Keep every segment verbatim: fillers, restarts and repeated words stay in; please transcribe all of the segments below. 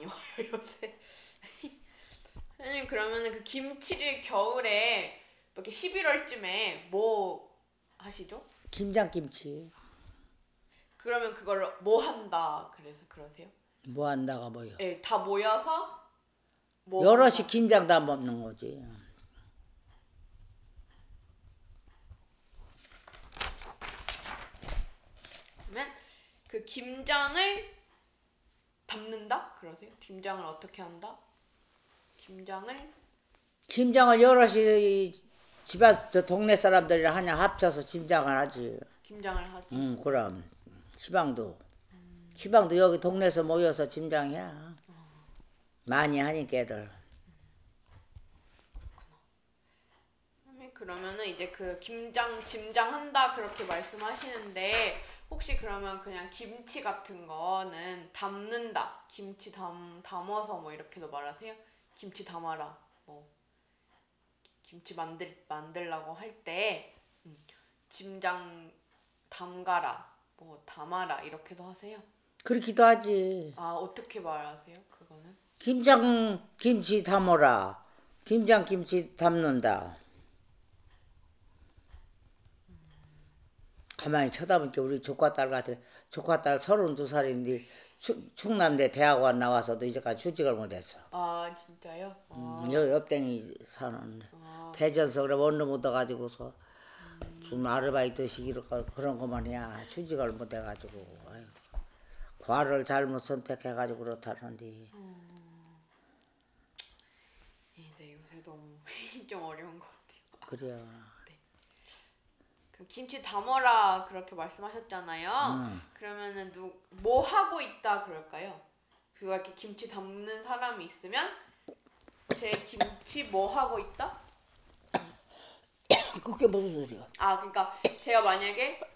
많이 와요 요새. 선생님 그러면은 그 김치를 겨울에 이렇게 십일월쯤에 뭐 하시죠? 김장김치. 그러면 그걸 뭐 한다 그래서 그러세요? 뭐 한다가 뭐요? 예, 다 모여서 뭐 여럿이 한다. 김장 다 먹는 거지. 그러면 그 김장을 담는다 그러세요? 김장을 어떻게 한다? 김장을 김장을 여럿이 집안 저 동네 사람들이랑 하냐 합쳐서 김장을 하지. 김장을 하지. 응, 그럼 시방도 시방도 여기 동네에서 모여서 김장해. 많이 하니까 애들. 그러면은 이제 그 김장 짐장한다 그렇게 말씀하시는데 혹시 그러면 그냥 김치 같은 거는 담는다 김치 담 담아서 뭐 이렇게도 말하세요? 김치 담아라 뭐 김치 만들 만들라고 할 때 음, 짐장 담가라 뭐 담아라 이렇게도 하세요? 그렇기도 하지. 아 어떻게 말하세요? 그거는? 김장 김치 담어라. 김장 김치 담는다. 가만히 쳐다보니까 우리 조카딸 같아. 조카딸 서른두 살인데 충남대 대학원 나와서도 이제까지 취직을 못했어. 아 진짜요? 음, 아, 여 옆댕이 사는 아, 대전서 그래 원로 묻어가지고서 좀 아르바이트식 이런 그런 것만 해야 취직을 못해가지고 아유, 과를 잘못 선택해가지고 그렇다는데. 네 요새 너무 좀 어려운 것 같아요. 그래. 네. 그 김치 담어라 그렇게 말씀하셨잖아요. 응. 그러면은 누 뭐 하고 있다 그럴까요? 그가 이렇게 김치 담는 사람이 있으면 제 김치 뭐 하고 있다? 그게 무슨 소리야? 아 그러니까 제가 만약에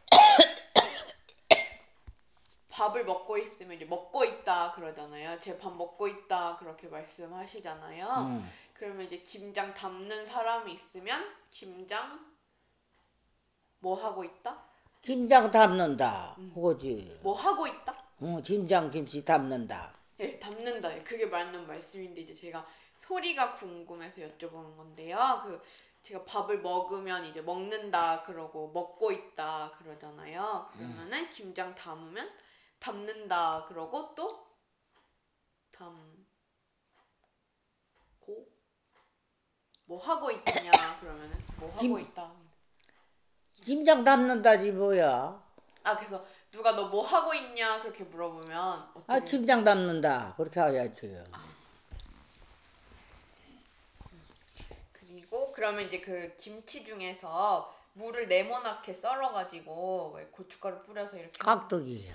밥을 먹고 있으면 이제 먹고 있다 그러잖아요. 제 밥 먹고 있다 그렇게 말씀하시잖아요. 응. 그러면 이제 김장 담는 사람이 있으면 김장 뭐 하고 있다? 김장 담는다. 음. 그거지. 뭐 하고 있다? 응, 김장 김치 담는다. 네, 담는다. 그게 맞는 말씀인데 이제 제가 소리가 궁금해서 여쭤보는 건데요. 그 제가 밥을 먹으면 이제 먹는다 그러고 먹고 있다 그러잖아요. 그러면은 김장 담으면 담는다 그러고 또 담고 뭐 하고 있냐 그러면은 뭐 하고 김 있다. 김장 담는다지 뭐야? 아 그래서 누가 너 뭐 하고 있냐 그렇게 물어보면 아, 어떻게 김장 담는다. 그렇게 해야지. 그리고 그러면 이제 그 김치 중에서 물을 네모나게 썰어가지고 왜 고춧가루 뿌려서 이렇게 하는 깍두기.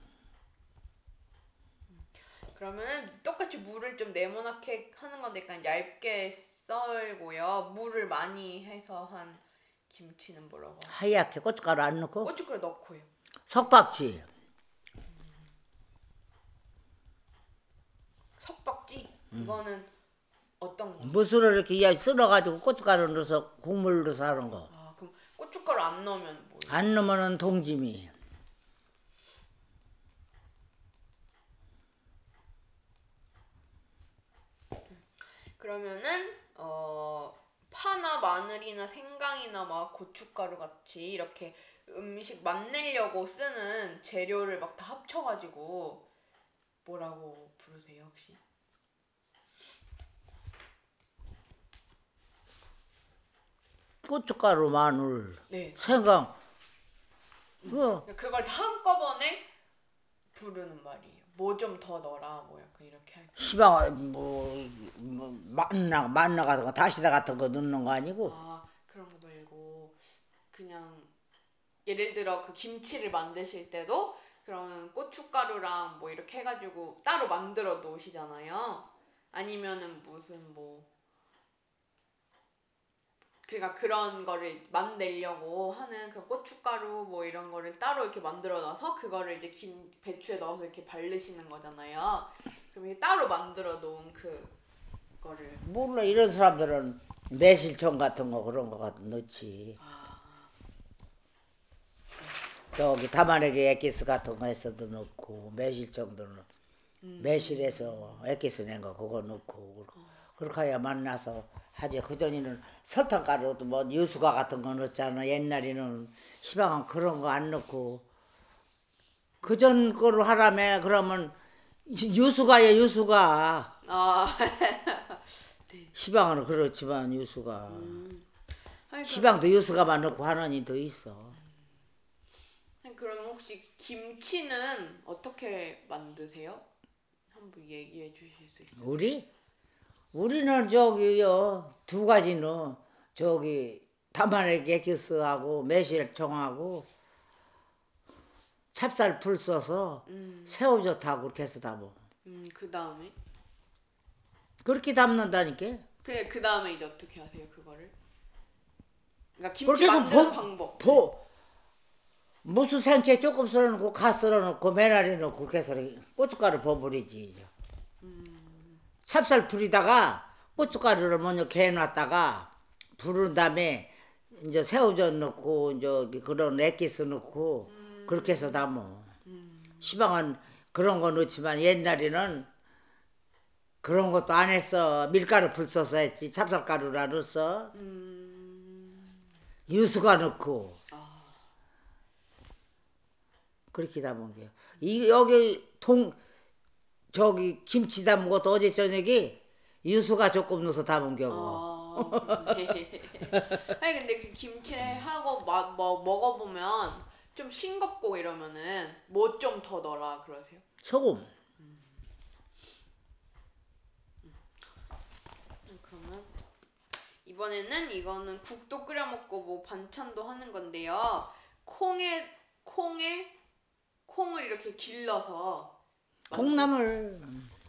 그러면은 똑같이 물을 좀 네모나게 하는 건데 약간 얇게 썰고요. 물을 많이 해서 한 김치는 뭐라고 하죠? 하얗게 고춧가루 안 넣고 고춧가루 넣고요. 석박지. 석박지 그거는 어떤 건가요? 무술을 이렇게 썰어가지고 고춧가루 넣어서 국물 넣어서 하는 거. 아 그럼 고춧가루 안 넣으면 뭐예요? 안 넣으면은 동지미. 그러면은 어 파나 마늘이나 생강이나 막 고춧가루 같이 이렇게 음식 맛내려고 쓰는 재료를 막 다 합쳐가지고 뭐라고 부르세요 혹시? 고춧가루, 마늘, 네, 그걸 다 생강. 그거 그걸 다 한꺼번에 부르는 말이에요. 뭐 좀 더 넣어라 뭐 약간 이렇게 할 때. 시방 뭐, 뭐 만나 만나 같은 거 다시다 같은 거 넣는 거 아니고. 아 그런 거 말고 그냥 예를 들어 그 김치를 만드실 때도 그러면 고춧가루랑 뭐 이렇게 해가지고 따로 만들어 놓으시잖아요. 아니면은 무슨 뭐 그러니까 그런 거를 맛내려고 하는 그 고춧가루 뭐 이런 거를 따로 이렇게 만들어 놔서 그거를 이제 김 배추에 넣어서 이렇게 바르시는 거잖아요. 그럼 이게 따로 만들어 놓은 그거를 몰라 이런 사람들은 매실청 같은 거 그런 거 같은 넣지. 아, 저기 담아내기 엑기스 같은 거 해서도 넣고 매실청도 넣고. 매실에서 액기스 낸 거 그거 넣고 그렇게 해야 만나서 하지. 그전에는 설탕가루도 뭐 유수가 같은 거 넣었잖아. 옛날에는 시방은 그런 거 안 넣고 그전 거로 하라며. 그러면 유수가야 유수가. 아, 시방은 그렇지만 유수가. 아니, 그럼, 시방도 유수가만 넣고 하는 이도 있어. 아니, 그럼 혹시 김치는 어떻게 만드세요? 한번 얘기해 주실 수 있어요? 우리? 우리는 저기요 두 가지는 저기 담아내기 액기스하고 매실청하고 찹쌀풀 써서 음, 새우젓하고 그렇게 해서 담어. 음, 그 다음에? 그렇게 담는다니까. 그래, 그 다음에 이제 어떻게 하세요, 그거를? 그러니까 김치 그렇게 해서 만드는 보, 방법. 보, 무수 생채 조금 썰어놓고 가 썰어놓고 메나리 넣고 그렇게 해서 고춧가루 버무리지. 찹쌀풀에다가 고춧가루를 먼저 개놨다가 부른 다음에 이제 새우젓 넣고 이제 그런 액기스 넣고 그렇게 해서 담어. 시방은 그런 거 넣지만 옛날에는 그런 것도 안 했어. 밀가루 풀 써서 했지. 찹쌀가루라 넣었어. 음, 유수가 넣고 아, 그렇게 담은 게. 이 여기 통 저기 김치 담은 것도 어제 저녁에 유수가 조금 넣어서 담은 겨고. 아, 그러네. 아니, 근데 그 김치를 하고 마, 뭐, 먹어보면 좀 싱겁고 이러면은 뭐 좀 더 넣어라 그러세요? 소금. 음, 그러면 이번에는 이거는 국도 끓여 먹고 뭐 반찬도 하는 건데요. 콩에 콩에 콩을 이렇게 길러서 만들 콩나물.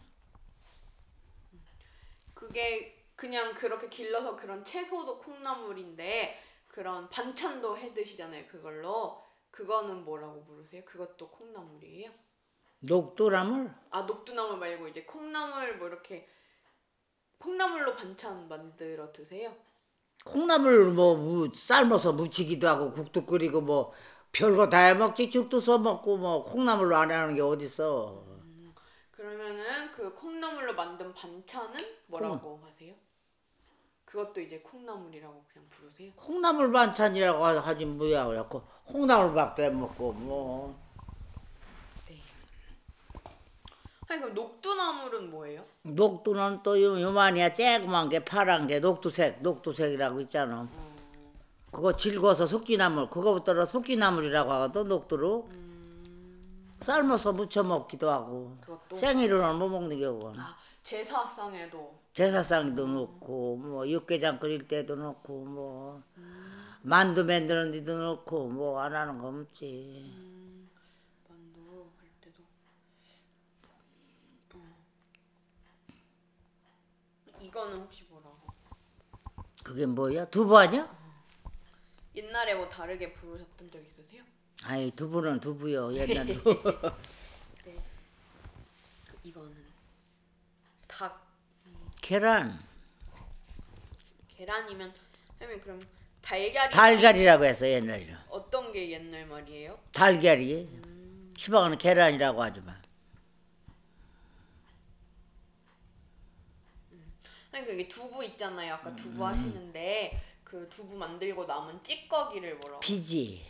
그게 그냥 그렇게 길러서 그런 채소도 콩나물인데 그런 반찬도 해 드시잖아요. 그걸로 그거는 뭐라고 부르세요? 그것도 콩나물이에요? 녹두나물. 아, 녹두나물 말고 이제 콩나물 뭐 이렇게 콩나물로 반찬 만들어 드세요? 콩나물 뭐 무, 삶아서 무치기도 하고 국도 끓이고 뭐 별거 다 해먹지. 죽도 써먹고 뭐 콩나물로 안 하는 게 어딨어. 그러면은 그 콩나물로 만든 반찬은 콩, 뭐라고 하세요? 그것도 이제 콩나물이라고 그냥 부르세요? 콩나물 반찬이라고 하- 하지 뭐야. 그래갖고 콩나물밥도 해먹고 뭐. 네. 아니 그럼 녹두나물은 뭐예요? 녹두는 또 요, 요만이야. 쬐그만 게 파란 게 녹두색, 녹두색이라고 있잖아. 어, 그거 질궈서 숙지나물, 그거부터는 숙지나물이라고 하거든. 녹두로 음, 삶아서 무쳐 먹기도 하고. 그것도 생이로는 못 먹는 경우가. 아 제사상에도 제사상도 넣고 뭐 육개장 끓일 때도 넣고 뭐 만두 만드는 데도 넣고 뭐 안 하는 거 없지. 음, 만두 할 때도 이거는 혹시 뭐라고? 그게 뭐야? 두부 아니야? 옛날에 뭐 다르게 부르셨던 적 있으세요? 아이 두부는 두부요. 옛날로. 네. 이거는 닭 계란. 계란이면 선생님 그럼 달걀이랑 달걀이라고 해서 옛날에. 어떤 게 옛날 말이에요? 달걀이. 시방은 계란이라고 하지만. 아니 그게 두부 있잖아요. 아까 두부 하시는데 그 두부 만들고 남은 찌꺼기를 뭐라고? 비지.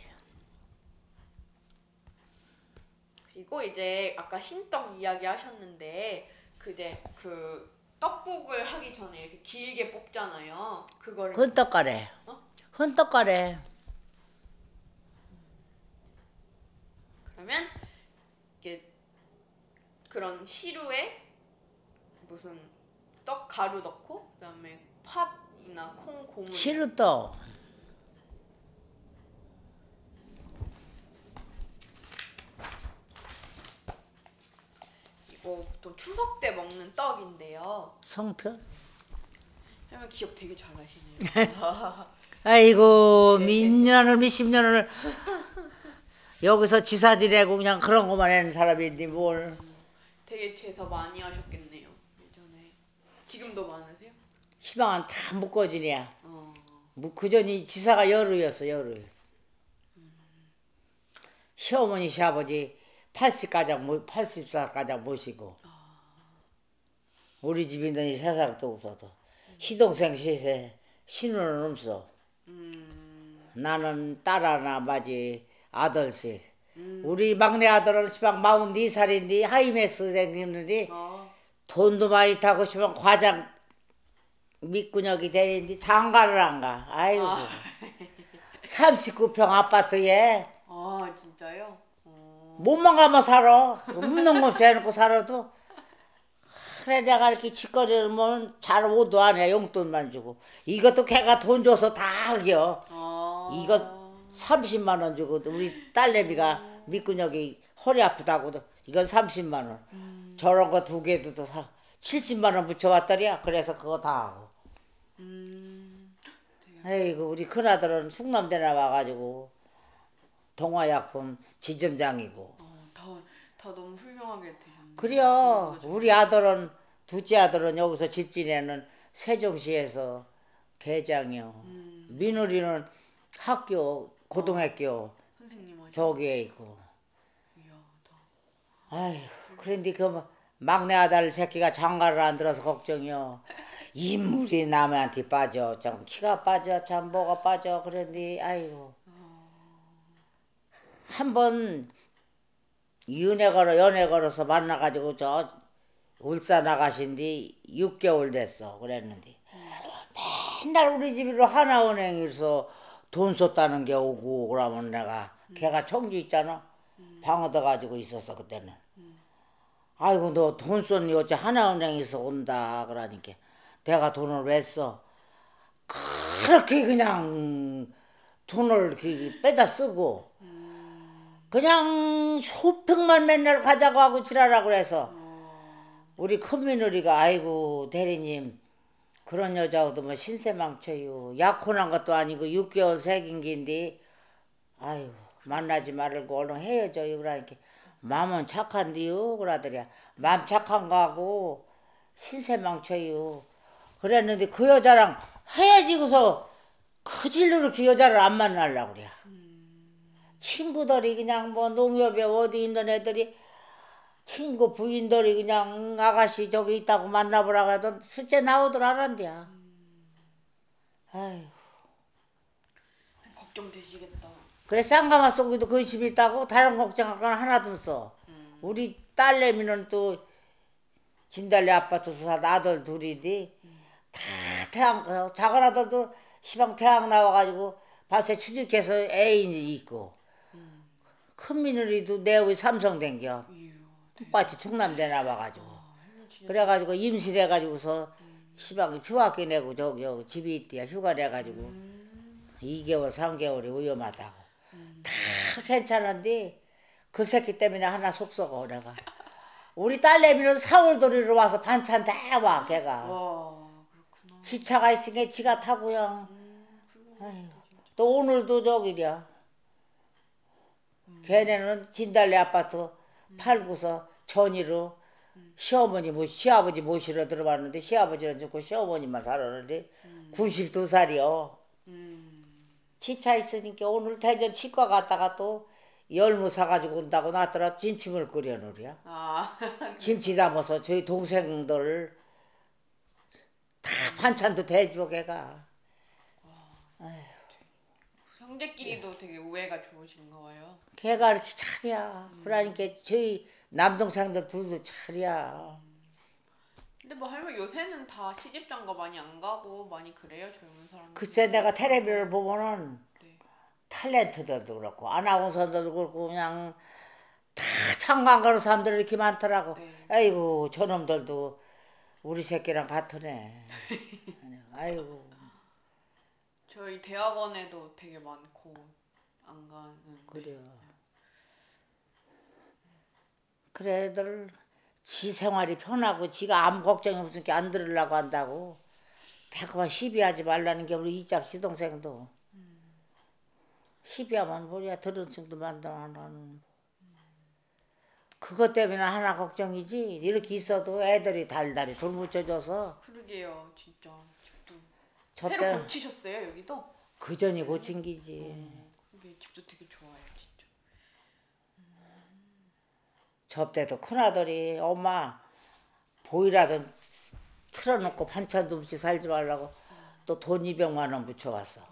그리고 이제 아까 흰떡 이야기 하셨는데 그 이제 그 떡국을 하기 전에 이렇게 길게 뽑잖아요. 그거를 뭐- 헌떡가래. 어? 헌떡가래. 그러면 이게 그런 시루에 무슨 떡 가루 넣고 그다음에 팥이나 콩 고무 이런 시루떡. 이거 보통 추석 때 먹는 떡인데요. 송편. 할머니 기억 되게 잘하시네요. 아이고 네. 몇 년을 몇십 년을 여기서 지사 지내고 그냥 그런 것만 하는 사람인데 뭘. 되게 제사 많이 하셨겠네요. 예전에. 지금도 많으세요? 시방은 다 묶어지냐. 어. 그전이 지사가 여루였어 여루. 시어머니 시아버지 팔십 가장 팔십 살 가장 모시고 우리 집 있더니 세상도 없어도. 시동생 셋에 신우는 없어. 음, 나는 딸 하나 맞이 아들 셋. 음, 우리 막내 아들은 시방 마흔네 살인데 하이맥스 댕기는데 어, 돈도 많이 타고 시방 과장 밑구녕이 되는데 장가를 안 가. 아이고. 아, 삼십구 평 아파트에 아, 진짜요? 어, 몸만 가면 살아. 없는 거 대놓고 살아도. 그래 내가 이렇게 짓거리면 잘 오도 안 해. 용돈만 주고. 이것도 걔가 돈 줘서 다 하겨. 이거 어, 삼십만 원 주고 우리 딸내미가 밑구녕이 허리 아프다고 이건 삼십만 원. 음, 저런 거 두 개도 더 사. 칠십만 원 붙여왔더니야. 그래서 그거 다 하고. 음, 되게, 에이구 우리 큰아들은 충남대 나와가지고 동화약품 지점장이고. 어, 다, 다 너무 훌륭하게 되셨네요. 그래요. 공부도 우리 잘하시고. 아들은 둘째 아들은 여기서 집 지내는 세종시에서 대장이요. 음, 민우리는 학교 어, 고등학교 선생님 하시고. 저기에 있고. 이야, 다 아휴 훌륭. 그런데 그 막내 아들 새끼가 장가를 안 들어서 걱정이요. 인물이 남한테 빠져. 참 키가 빠져. 참 뭐가 빠져. 그런데 아이고 한번 연애 걸어 연애 걸어서 만나가지고 저 울산 나가신디 육 개월 됐어 그랬는데 음, 맨날 우리 집으로 하나은행에서 돈 썼다는 게 오고 그러면 내가 음, 걔가 청주 있잖아 음, 방 얻어가지고 있었어 그때는. 음, 아이고 너 돈 썼니 어째 하나은행에서 온다 그러니까 내가 돈을 왜 써? 그렇게 그냥 돈을 이렇게 빼다 쓰고 음, 그냥 쇼핑만 맨날 가자고 하고 지랄하고 그래서 어, 우리 큰며느리가 아이고 대리님 그런 여자하고도 뭐 신세망쳐요. 약혼한 것도 아니고 육 개월 새긴 긴데 아이고 만나지 말고 얼른 헤어져요. 그러니까 마음은 착한데요. 그러더랴. 마음 착한 거하고 신세망쳐요. 그랬는데 그 여자랑 헤어지고서 그 질로 그 여자를 안 만나려고 그래. 음, 친구들이 그냥 뭐 농협에 어디 있는 애들이 친구 부인들이 그냥 아가씨 저기 있다고 만나보라고 해도 숫제 나오들 않은데야. 아휴. 걱정되시겠다. 그래 쌍가마 속에도 근심이 있다고 다른 걱정할 건 하나도 없어. 음, 우리 딸내미는 또 진달래 아파트에서 산 아들 둘인데 음, 다 태양 어, 작은 아들도 시방 태양 나와가지고 밭에 취직해서 애인이 있고 음, 큰 며느리도 내의 삼성 댕겨 이야, 똑같이 대단. 충남대 나와가지고 아, 힘이 진짜 잘 그래가지고 쓰시다. 임신해가지고서 음, 시방 휴학기 내고 저기 여기 집이 있대야 휴가 내가지고 음, 이 개월 삼 개월이 위험하다고 다 음, 괜찮은데 그 새끼 때문에 하나 속 썩어 내가. 우리 딸내미는 사월도리로 와서 반찬 다 와 걔가. 와, 그렇구나. 지차가 있으니까 지가 타고요. 음, 훌륭하시다, 아휴, 진짜. 또 오늘도 저기랴. 음, 걔네는 진달래 아파트 음, 팔고서 전이로 음, 시어머니 모 시아버지 모시러 들어봤는데 시아버지는 죽고 시어머니만 살았는데 음, 구십두 살이요. 음, 지차 있으니까 오늘 대전 치과 갔다가 또 열무 사가지고 온다고 나더라 김치물 끓여놓으랴. 아, 김치 그래서, 담아서 저희 동생들 다 음, 반찬도 대줘 걔가. 형제끼리도 되게 우애가 좋으신가 봐요. 걔가 이렇게 차려. 그러니까 음, 저희 남동생들 둘도 차려. 근데 뭐 할머니 요새는 다 시집장가 많이 안 가고 많이 그래요, 젊은 글쎄 사람들도 내가 그런 텔레비를 건. 보면은 네. 탤런트들도 그렇고 아나운서들도 그렇고 그냥 다 청강 가는 사람들이 이렇게 많더라고. 네, 맞아요. 아이고 저놈들도 우리 새끼랑 같으네. 아이고 저희 대학원에도 되게 많고 안 가는데. 그래요. 그래들 지 생활이 편하고 지가 아무 걱정이 없으니까 안 들으려고 한다고. 자꾸만 시비하지 말라는 게 우리 이짝 시동생도. 시비하면 뭐야 들은 층도 만들어나는. 그것 때문에 하나 걱정이지. 이렇게 있어도 애들이 달달이 돌붙여줘서 그러게요, 진짜 집도 새로 저때 고치셨어요, 여기도? 그전이 여기는? 고친 기지. 어, 그게 집도 되게 좋아요, 진짜. 접대도 큰아들이 엄마 보이라도 틀어놓고 반찬도 없이 살지 말라고 또 돈 이백만 원 붙여왔어.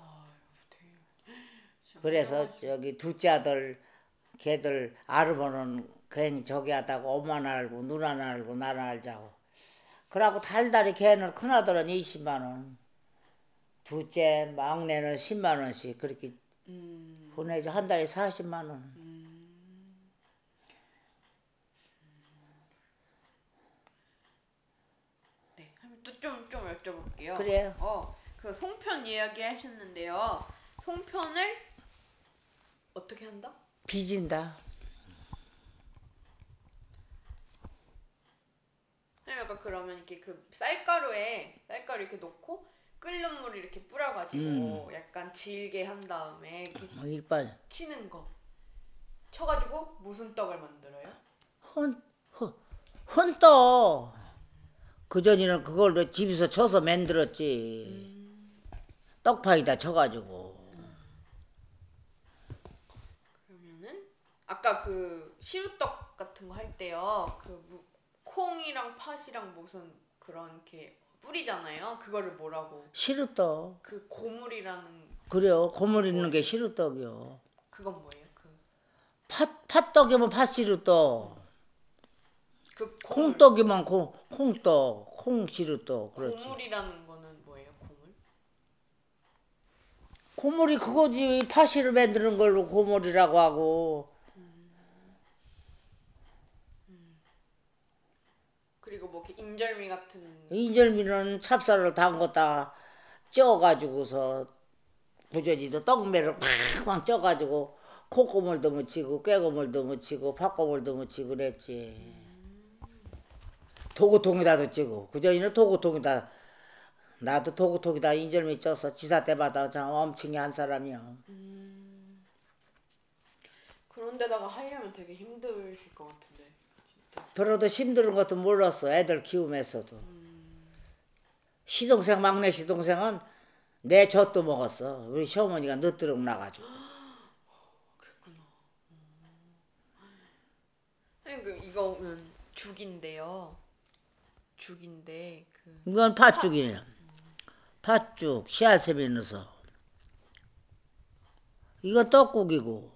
진짜 그래서 훌륭하시- 저기 둘째 아들 걔들 아르버는 괜히 저기 하다고 엄마는 알고 누나는 알고 나는 알자고. 그러고 달달이 걔는 큰아들은 이십만 원, 둘째 막내는 십만 원씩 그렇게 음, 보내줘. 한 달에 사십만 원. 음. 네, 또좀 좀 여쭤볼게요. 그래요. 어, 그 송편 이야기 하셨는데요. 송편을 어떻게 한다? 빚인다. 그러니까 그러면 이렇게 그 쌀가루에 쌀가루 이렇게 넣고 끓는 물 이렇게 뿌려가지고 약간 질게 한 다음에 이렇게 어, 이빨 치는 거 쳐가지고 무슨 떡을 만들어요? 헌, 헌, 헌떠. 그전에는 그걸로 집에서 쳐서 만들었지. 음, 떡파이다 쳐가지고. 그러면은 아까 그 시루떡 같은 거 할 때요. 그 무- 콩이랑 팥이랑 무슨 그런 게 뿌리잖아요. 그거를 뭐라고? 시루떡. 그 고물이라는 그래요. 고물 있는 게 뭐예요? 시루떡이요. 그건 뭐예요? 그, 팥, 팥떡이면 팥시루떡. 그 고물. 콩떡이면 콩, 콩떡. 콩시루떡. 그렇지. 고물이라는 거는 뭐예요? 고물? 고물이 그거지. 팥이를 만드는 걸로 고물이라고 하고. 그리고 뭐 이렇게 인절미 같은 인절미는 찹쌀을 담궜다 쪄가지고서 부저지도 떡매를 팍팍 쪄가지고 콩고물도 묻히고 깨고물도 묻히고 팥고물도 묻히고 그랬지. 도구통에다도 찌고 그전에는 도구통에다 나도 도구통에다 인절미 쪄서 지사 때마다 참 엄청이 한 사람이야. 음, 그런 데다가 하려면 되게 힘드실 것 같은데 진짜. 들어도 힘든 것도 몰랐어. 애들 키우면서도. 시동생 막내 시동생은 내 젖도 먹었어. 우리 시어머니가 늦도록 나가지고. 그랬구나. 아니 그 이거는 죽인데요. 죽인데 그 이건 팥죽이네. 팥죽 씨알샘이 넣어서. 이건 떡국이고.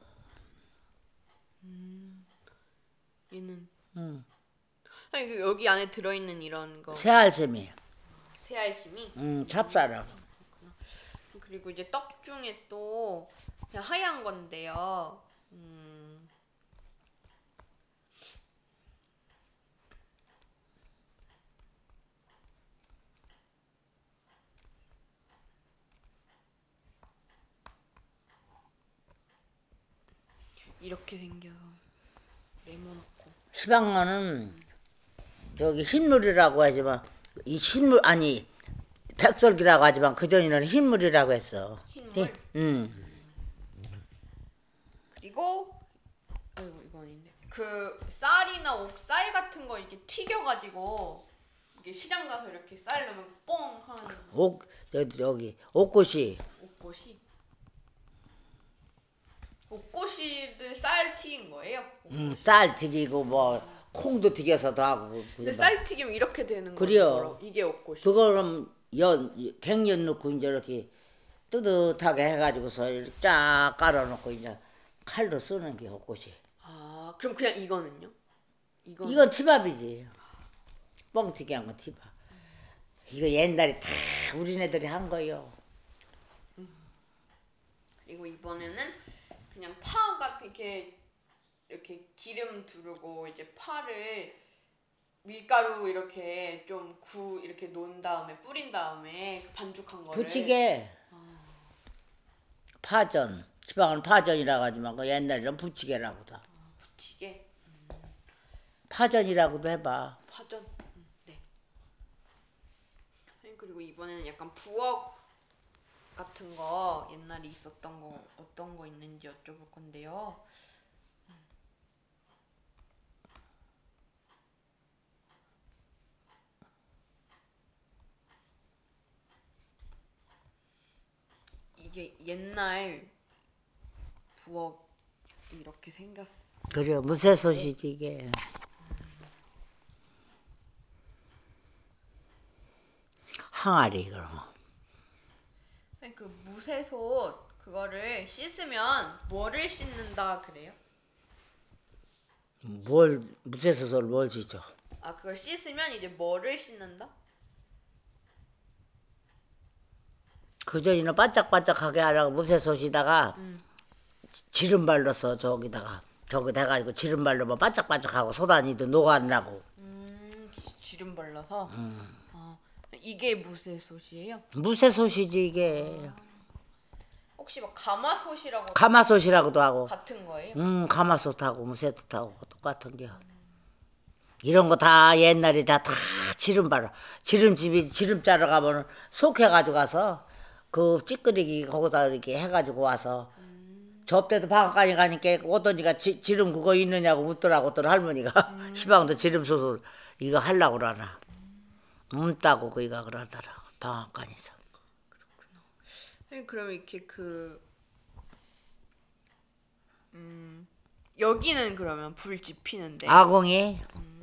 얘는 응. 아니 그 여기 안에 들어있는 이런 거 새알샘이. 새알심이. 응, 찹쌀하고. 그리고 이제 떡 중에 또 그냥 하얀 건데요. 음, 이렇게 생겨서 네모나고. 시방어는 저기 흰물이라고 하지만 이 흰물 아니 백설기라고 하지만 그전에는 흰물이라고 했어. 흰물. 응. 그리고 아이고 이거 아닌데 그 쌀이나 옥쌀 같은 거 이렇게 튀겨가지고 이게 시장 가서 이렇게 쌀 넣으면 뽕 하는 옥 여기 저기 옥꽃이 옥꽃이 옥꽃이들 쌀 튀긴 거예요? 음, 옥꽃이. 쌀 튀기고 뭐 콩도 튀겨서도 하고 근데 그게 막. 쌀 튀기면 이렇게 되는 거는 그래요. 뭐라고? 이게 옥꽃이. 그거는 연 갱년 넣고 이제 이렇게 뜨뜻하게 해가지고서 이렇게 쫙 깔아놓고 이제 칼로 쓰는 게 옥꽃이. 아 그럼 그냥 이거는요? 이건 이건 티밥이지. 뻥튀기 한 건 티밥. 이거 옛날에 다 우리네들이 한 거요. 그리고 이번에는 그냥 파 같은 이렇게 이렇게 기름 두르고 이제 파를 밀가루 이렇게 좀 구 이렇게 놓은 다음에 뿌린 다음에 그 반죽한 거를 부찌개 파전. 지방은 파전이라고 하지만 그 옛날에는 부찌개라고도 하고. 부치게 파전이라고도 해봐. 파전. 음, 네. 아니, 그리고 이번에는 약간 부엌 같은 거 옛날에 있었던 거 어떤 거 있는지 여쭤볼 건데요. 이게 옛날 부엌 이렇게 생겼어. 그래 무쇠솥이지 이게. 항아리 그런 거. 아니, 그 무쇠솥 그거를 씻으면 뭐를 씻는다 그래요? 뭘 무쇠솥을 뭘 지죠? 아, 그걸 씻으면 이제 뭐를 씻는다? 그전에는 반짝반짝하게 하라고 무쇠솥에다가 음. 지름 발라서 저기다가 저기 돼가지고 지름 바르면 반짝반짝하고 소단이도 녹아나고. 음, 기- 기름 발라서. 아, 이게 무쇠솥이에요? 무쇠솥이지 이게. 혹시 막 가마솥이라고 가마솥이라고도 하고. 같은 거예요? 음 가마솥하고 무쇠솥하고 똑같은 게. 이런 거 다 옛날에 다 다 지름 바르. 지름집이 지름 짜러 가면 속해가지고 가서 그 찌끄리기 거기다 이렇게 해가지고 와서 접대도 방앗간에 가니까 오더니가 지, 지름 그거 있느냐고 묻더라고 어떤 할머니가. 시방도 지름 소설 이거 하려고 그러나 묻다고 그이가 그러더라고 방앗간에서. 아니, 그러면 이렇게 그 음, 여기는 그러면 불 지피는데 아궁이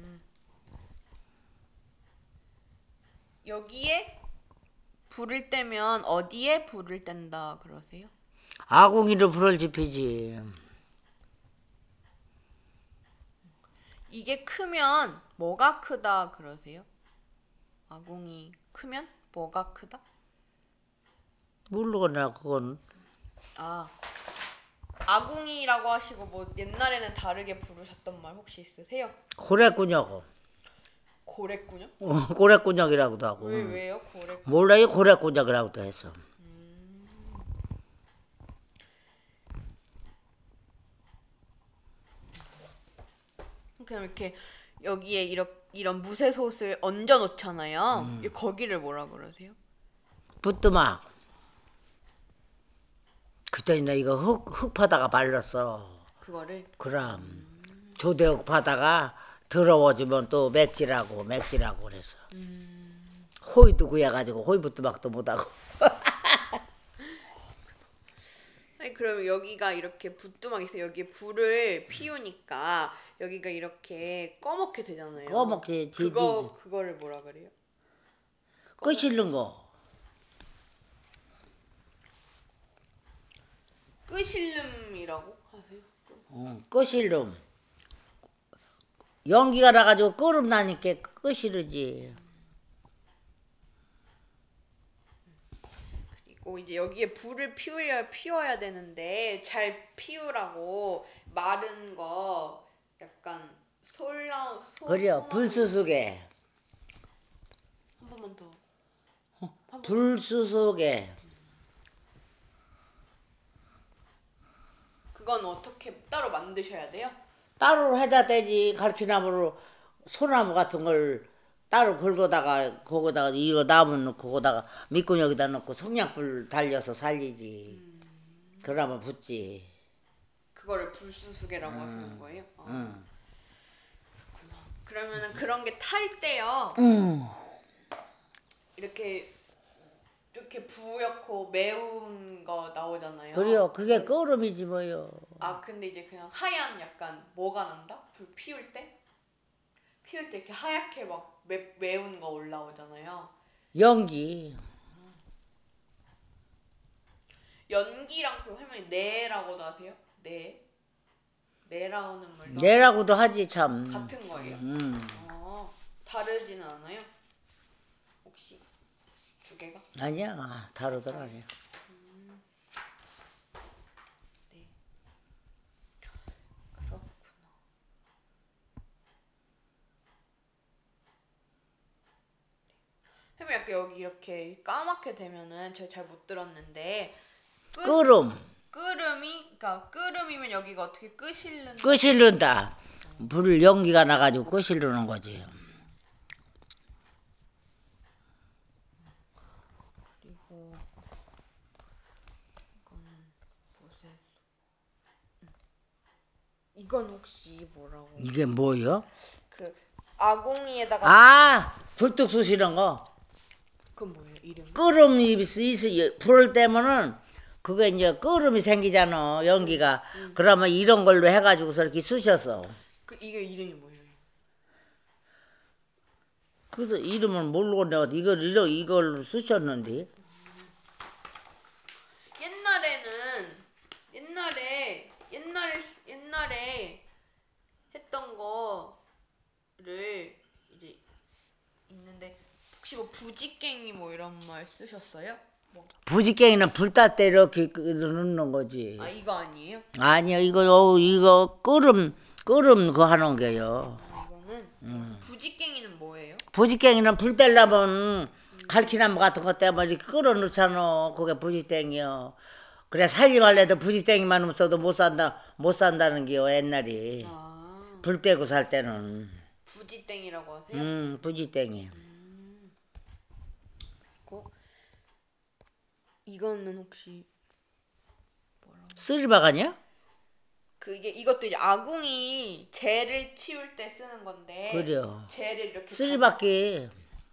여기에 불을 떼면 어디에 불을 뗀다 그러세요? 아궁이로 불을 지피지. 이게 크면 뭐가 크다 그러세요? 아궁이 크면 뭐가 크다? 모르겠나 그건. 아, 아궁이라고 하시고 뭐 옛날에는 다르게 부르셨던 말 혹시 있으세요? 고래꾸녀고. 고래꾸녀? 어, 고래꾸녀이라고도 하고. 왜 왜요? 고래꾸녀? 몰라요 고래꾸녀이라고도 해서. 그냥 이렇게 여기에 이런 이런 무쇠솥을 얹어 놓잖아요. 거기를 뭐라 그러세요? 부뚜막. 그때 나 이거 흙, 흙 파다가 발랐어. 그거를 그럼 조대흙 파다가 더러워지면 또 맥지라고 맥지라고 그래서. 호이도 구해가지고 호이 부뚜막도 못하고. 아니 그럼 여기가 이렇게 부뚜막 있어요. 여기에 불을 피우니까 여기가 이렇게 꺼멓게 되잖아요. 꺼멓게 그거 지지지. 그거를 뭐라 그래요? 끄 실는 거. 끄실름이라고 하세요? 응, 끄 실름. 연기가 나가지고 끓음 나니까 끄 실르지. 그리고 이제 여기에 불을 피워야 피워야 되는데 잘 피우라고 마른 거 약간 솔나 소 그래요 소나무 불수속에. 한 번만 더. 한 번. 불수속에. 그건 어떻게 따로 만드셔야 돼요? 따로 해다 되지. 갈피나무로 소나무 같은 걸 따로 긁어다가 거기다가 이거 나무 넣고 거기다가 밑구녕에다 넣고 성냥불 달려서 살리지. 그러면 붙지. 그거를 불수수계라고 하시는 거예요? 아, 응. 그렇구나. 그러면은 그런 게 탈 때요. 응. 이렇게 이렇게 부옇고 매운 거 나오잖아요. 그래요. 그게 그걸- 끓음이지 뭐요. 아 근데 이제 그냥 하얀 약간 뭐가 난다? 불 피울 때? 피울 때 이렇게 하얗게 막 매, 매운 거 올라오잖아요. 연기. 연기랑 그 할머니 내라고도 하세요? 내? 내라오는 말도 하세요? 내라고도 하지 참. 같은 거예요? 음. 어, 다르지는 않아요? 혹시 두 개가? 아니야 다르더라. 네. 그렇구나. 할머니 약간 여기 이렇게 까맣게 되면은 제가 잘 못 들었는데 끄, 끓음. 끓음이 그러니까 끓음이면 여기가 어떻게 끄실는 끄실른다. 불 연기가 나가지고 끄실르는 거지. 그리고 이거는 무쇠 이건 혹시 뭐라고? 이게 뭐요? 그 아궁이에다가 아 불뚝 쑤시는 거. 그건 뭐예요? 이름이? 끓음이 있어 불을 떼면은 그게 이제 끓음이 생기잖아 연기가. 그러면 이런 걸로 해가지고서 이렇게 쑤셔서 그 이게 이름이 뭐예요? 그래서 이름을 모르고 내가 이걸 이러 이걸 쓰셨는데. 옛날에는 옛날에 옛날에 옛날에 했던 거를 이제 있는데 혹시 뭐 부지깽이 뭐 이런 말 쓰셨어요? 뭐. 부지깽이는 불 딸 때 이렇게 넣는 거지. 아 이거 아니에요? 아니요, 이거 어, 이거 끓음 끓음 그거 하는 게요. 아 이거는 음. 부지깽이는 뭐예요? 부지깽이는 불 떼려면 갈퀴나무 같은 것 때문에 이렇게 끓어 넣잖아. 그게 부지깽이요. 그래 살림할래도 부지깽이만 없어도 못 산다 못 산다는 게요 옛날에. 아 불 떼고 살 때는. 부지땡이라고 하세요? 음 부지깽이. 음. 그리고 이거는 혹시 쓰리박 아니야? 그게 이것도 이제 아궁이 재를 치울 때 쓰는 건데 그래요. 재를 이렇게 쓰리박기.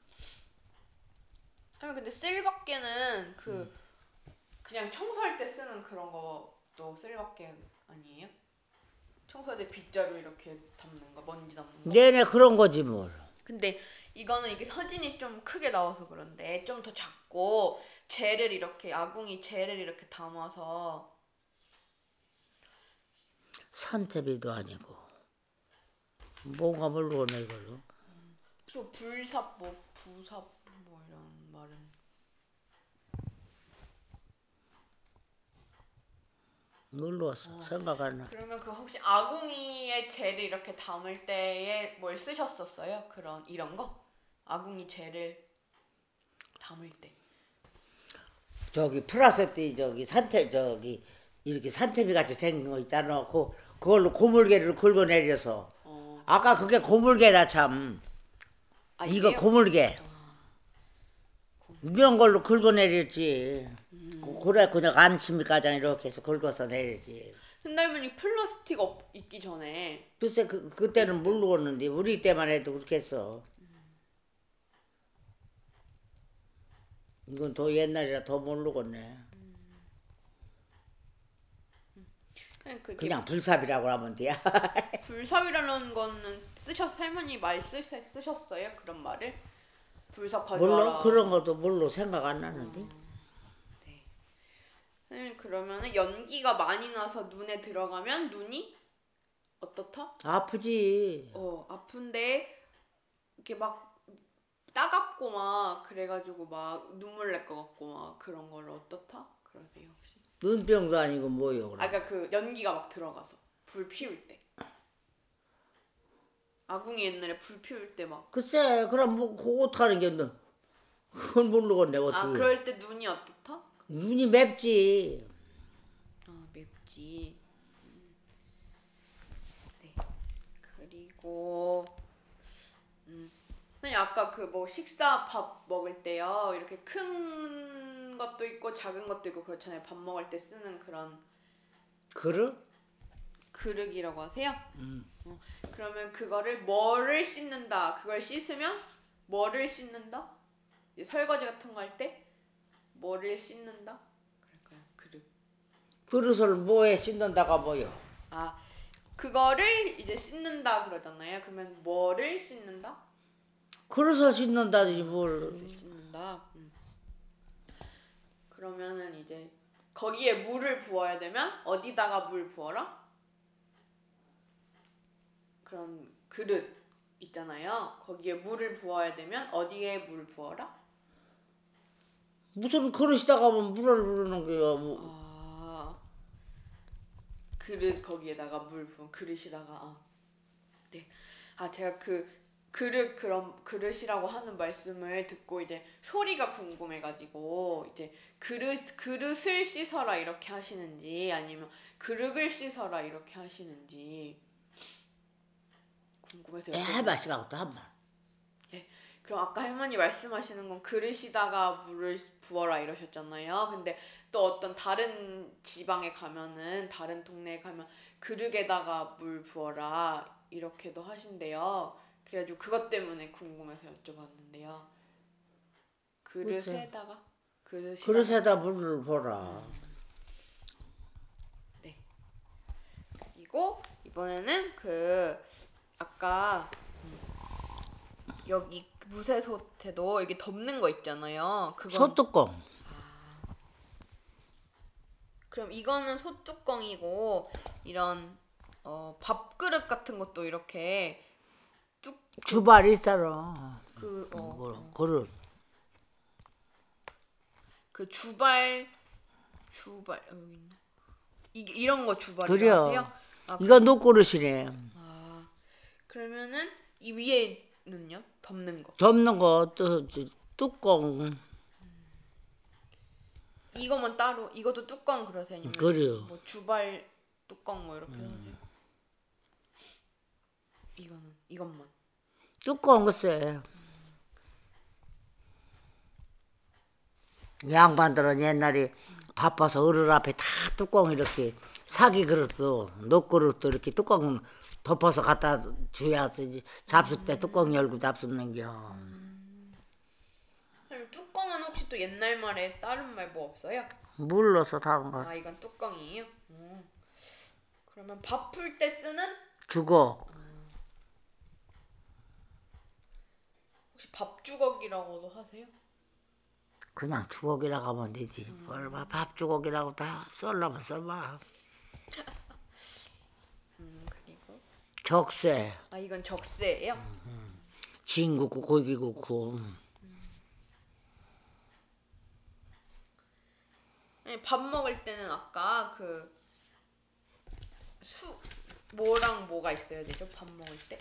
하면 근데 쓸밖에는 그 그냥 청소할 때 쓰는 그런 것도 쓸밖에 아니에요? 청소할 때 빗자루 이렇게 담는 거 먼지 담는 거? 네네 그런 거지 뭘. 근데 이거는 이게 사진이 좀 크게 나와서 그런데 좀 더 작고 재를 이렇게 아궁이 재를 이렇게 담아서 산태비도 아니고 뭔가 모르겠네 이걸로. 또 불삽 뭐 부삽 뭐 이런 말은 모르겠어. 생각 안 나. 그러면 그 혹시 아궁이에 재를 이렇게 담을 때에 뭘 쓰셨었어요? 그런 이런 거? 아궁이 재를 담을 때. 저기 플라스 때 저기 산태 저기 이렇게 산태비 같이 생긴 거 있잖아. 그 그걸로 고물개를 긁어내려서. 어. 아까 그게 고물개라 참. 아 이거 이게요? 고물개. 이런 걸로 긁어내렸지. 그- 그래 그냥 안심이 가장 이렇게 해서 긁어서 내리지. 큰달머니 플라스틱 없, 있기 전에 글쎄 그 그때는 모르겠는데 우리 때만 해도 그렇게 했어. 이건 더 옛날이라 더 모르겠네. 그냥 그렇게 그냥 불삽이라고 하면 돼. 불삽이라는 거는 쓰셨 할머니 말 쓰셨, 쓰셨어요? 그런 말을? 불삽 몰라 가져와라. 그런 것도 몰라 생각 안 나는데. 네. 음, 그러면은 연기가 많이 나서 눈에 들어가면 눈이 어떻다? 아프지. 어 아픈데 이렇게 막 따갑고 막 그래가지고 막 눈물 날 것 같고 막 그런 거를 어떻다? 그러세요 혹시? 눈병도 아니고 뭐요 아 그럼. 그러니까 그 연기가 막 들어가서 불 피울 때 아궁이 옛날에 불 피울 때 막 글쎄 그럼 뭐 그거 어떡하는 게 너. 그건 모르겠네 아 어떻게. 그럴 때 눈이 어떻다? 눈이 맵지. 아 맵지. 네. 그리고 음 선생님 아까 그 뭐 식사 밥 먹을 때요 이렇게 큰 것도 있고 작은 것도 있고 그렇잖아요. 밥 먹을 때 쓰는 그런 그릇? 그릇이라고 하세요? 어, 그러면 그거를 뭐를 씻는다. 그걸 씻으면 뭐를 씻는다? 이제 설거지 같은 거 할 때 뭐를 씻는다? 그럴까요? 그릇. 그릇을 뭐에 씻는다가 뭐요. 아 그거를 이제 씻는다 그러잖아요. 그러면 뭐를 씻는다? 그릇을 씻는다지 뭘. 그릇을 씻는다. 음. 그러면은 이제 거기에 물을 부어야 되면 어디다가 물 부어라? 그런 그릇 있잖아요. 거기에 물을 부어야 되면 어디에 물 부어라? 무슨 그릇이다가 뭐 물을 부르는 거야. 뭐. 아 그릇 거기에다가 물 부은 그릇이다가 아, 네. 아 제가 그 그릇 그런 그릇이라고 하는 말씀을 듣고 이제 소리가 궁금해가지고 이제 그릇 그릇을 씻어라 이렇게 하시는지 아니면 그릇을 씻어라 이렇게 하시는지 궁금해서 여쭤보는 해봐 시방 또 한번. 네. 그럼 아까 할머니 말씀하시는 건 그릇이다가 물을 부어라 이러셨잖아요. 근데 또 어떤 다른 지방에 가면은 다른 동네에 가면 그릇에다가 물 부어라 이렇게도 하신대요. 그래가지고 그것 때문에 궁금해서 여쭤봤는데요. 그치. 그릇에다가 그릇이다가 그릇에다 물을 부어라. 네. 그리고 이번에는 그 아까 여기 무쇠솥에도 이게 덮는 거 있잖아요. 그건 소뚜껑. 그럼 이거는 소뚜껑이고 이런 어, 밥그릇 같은 것도 이렇게 뚝 주발 있잖아. 그 어, 그- 어, 그릇. 그 주발 주발 어, 여기 있네. 이게 이런 거 주발이라 그래요. 하세요? 아, 이거 그, 녹그릇이네. 아 그러면은 이 위에는요? 덮는 거. 덮는 거, 또, 또 뚜껑. 이거만 따로 이것도 뚜껑 그러세요? 아니면 그래요. 뭐 주발 뚜껑 뭐 이렇게 하세요? 이거는 이것만. 뚜껑 글쎄. 양반들은 옛날에 바빠서 어른 앞에 다 뚜껑 이렇게 사기 그릇도 녹그릇도 이렇게 뚜껑 덮어서 갖다 줘야 되지. 잡수 때 뚜껑 열고 잡수는겨. 그럼 뚜껑은 혹시 또 옛날 말에 다른 말 뭐 없어요? 물러서 다른 거. 아 이건 뚜껑이에요? 어. 그러면 밥 풀 때 쓰는 주걱. 혹시 밥주걱이라고도 하세요? 그냥 주걱이라고 하면 되지. 뭘 봐, 밥 주걱이라고 다 썰라면 써봐. 음 그리고 적쇠. 아 이건 적세예요? 진 굽고 고기 굽고. 아니, 밥 먹을 때는 아까 그 수 뭐랑 뭐가 있어야 되죠? 밥 먹을 때?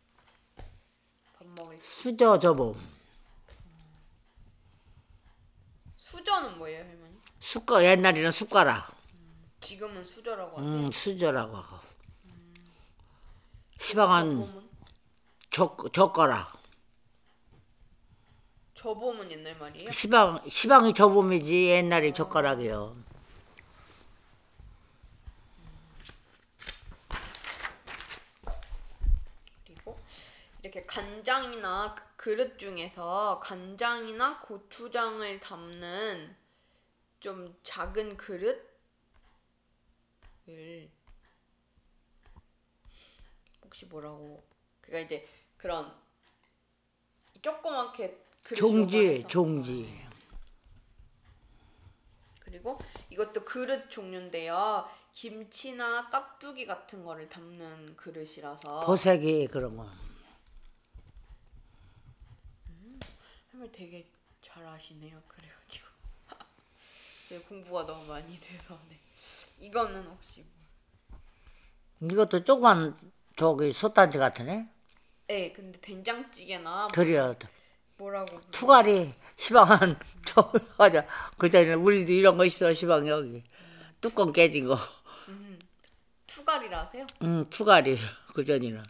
밥 먹을 때 수저 저봉. 수저는 뭐예요, 할머니? 숟가 옛날에는 숟가락. 지금은 수저라고 하세요? 음, 수저라고 하고. 그리고 시방은 저봄은 적 젓가락. 저봄은 옛날 말이에요? 시방 시방이 저봄이지 옛날에 아. 젓가락이요. 그리고 이렇게 간장이나 그 그릇 중에서 간장이나 고추장을 담는 좀 작은 그릇을 혹시 뭐라고 그러니까 이제 그런 조그맣게 그릇이 종지 요만해서 종지. 아. 그리고 이것도 그릇 종류인데요. 김치나 깍두기 같은 거를 담는 그릇이라서 보세기 그런 거. 할머니 되게 잘 아시네요. 그래가지고 제 공부가 너무 많이 돼서 네. 이거는 혹시 뭐? 이것도 조그만 저기 솥단지 같으네. 네, 근데 된장찌개나 뭐 그래요. 뭐라고 부르? 투가리 시방은 저 맞아. 그때는 우리도 이런 거 있어 시방 여기 뚜껑 깨진 거. 음, 투갈이라 하세요? 음 투가리 그 전에는.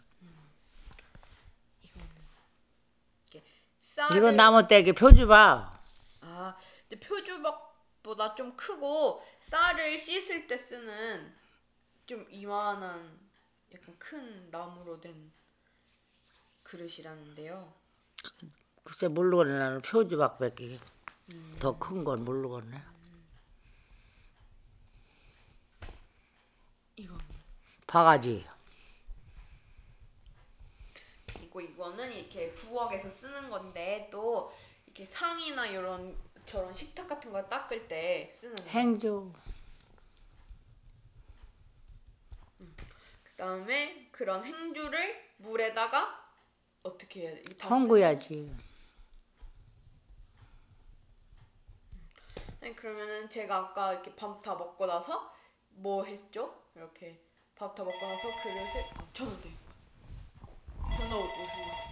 이거는 이렇게 이거 쌀을 나무 떼기 표주 봐. 아, 근데 표주박보다 좀 크고 쌀을 씻을 때 쓰는 좀 이만한 약간 큰 나무로 된 그릇이라는데요. 글쎄 모르겠네 나는 표주박밖에 음, 더 큰 건 모르겠네. 이거는 바가지. 이거 이거는 이렇게 부엌에서 쓰는 건데 또 이렇게 상이나 이런 저런 식탁 같은 거 닦을 때 쓰는 거. 행주. 그다음에 그런 행주를 물에다가 어떻게 해야 돼? 이게 다 쓰는 헹궈야지. 아니 그러면은 제가 아까 이렇게 밥 다 먹고 나서 뭐 했죠? 이렇게 밥 다 먹고 나서 그릇을 아, 전화 돼. 전화 오고